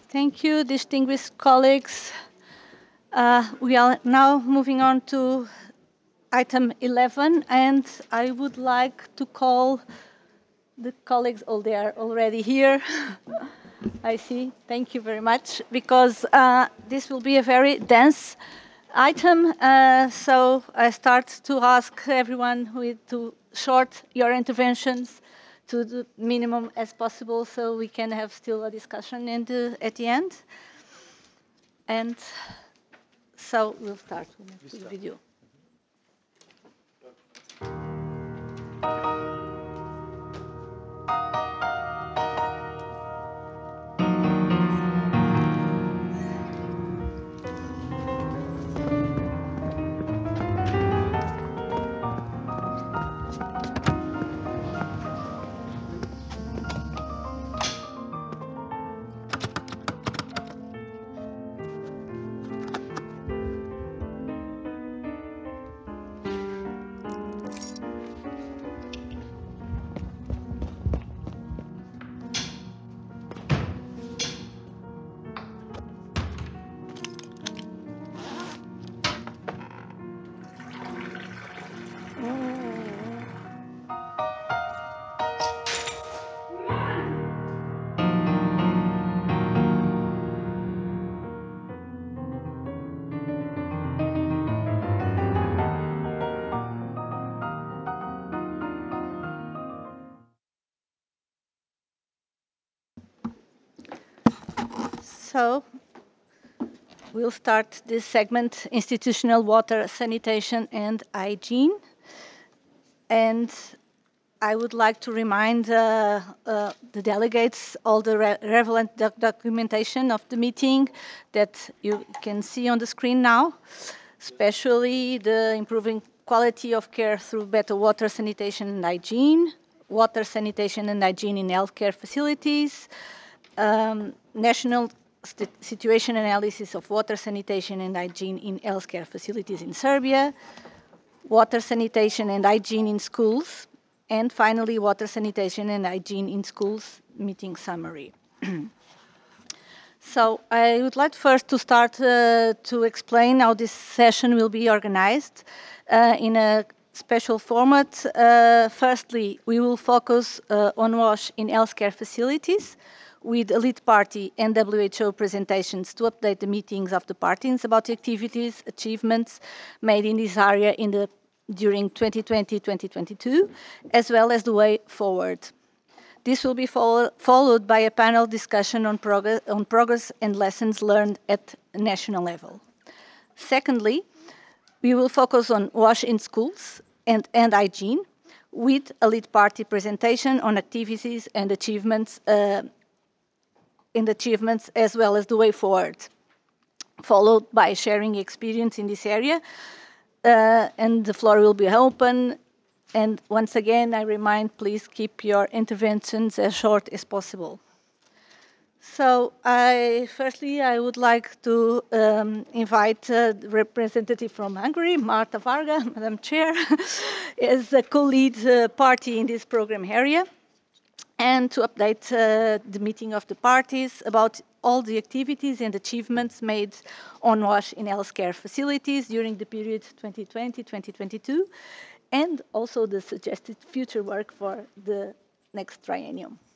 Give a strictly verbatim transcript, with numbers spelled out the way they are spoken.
Thank you, distinguished colleagues. Uh, we are now moving on to item eleven, and I would like to call the colleagues, oh, they are already here. I see. Thank you very much, because uh, this will be a very dense item. Uh, so I start to ask everyone with to short your interventions to the minimum as possible, so we can have still a discussion in the, at the end. And so we'll start with the video. So we'll start this segment, institutional water, sanitation, and hygiene. And I would like to remind uh, uh, the delegates all the re relevant doc documentation of the meeting that you can see on the screen now, especially the improving quality of care through better water, sanitation, and hygiene, water, sanitation, and hygiene in healthcare facilities, um, national situation analysis of water, sanitation, and hygiene in healthcare facilities in Serbia, water, sanitation, and hygiene in schools, and finally, water, sanitation, and hygiene in schools meeting summary. So I would like first to start uh, to explain how this session will be organized uh, in a special format. Uh, firstly, we will focus uh, on WASH in healthcare facilities with elite party and W H O presentations to update the meetings of the parties about the activities, achievements made in this area in the, during twenty twenty to twenty twenty-two, as well as the way forward. This will be follow, followed by a panel discussion on progress, on progress and lessons learned at national level. Secondly, we will focus on WASH in schools and, and hygiene with a lead party presentation on activities and achievements uh, in the achievements as well as the way forward, followed by sharing experience in this area. Uh, and the floor will be open. And once again, I remind, please keep your interventions as short as possible. So, I, firstly, I would like to um, invite a representative from Hungary, Marta Varga, Madam Chair, as a co-lead uh, party in this program area, and to update uh, the meeting of the parties about all the activities and achievements made on WASH in healthcare facilities during the period twenty twenty to twenty twenty-two, and also the suggested future work for the next triennium.